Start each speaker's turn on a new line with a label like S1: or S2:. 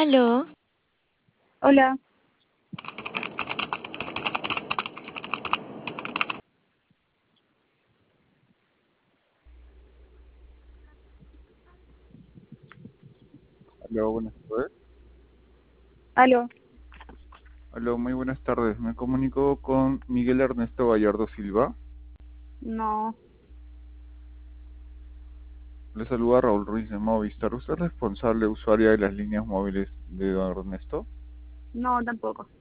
S1: Aló,
S2: Hola,
S3: Hola, buenas tardes.
S2: aló.
S3: Hola, muy buenas tardes. Me comunico con Miguel Ernesto Gallardo Silva.
S2: No,
S3: Le saluda Raúl Ruiz de Movistar. ¿Usted es responsable usuaria de las líneas móviles de don Ernesto?
S2: no tampoco.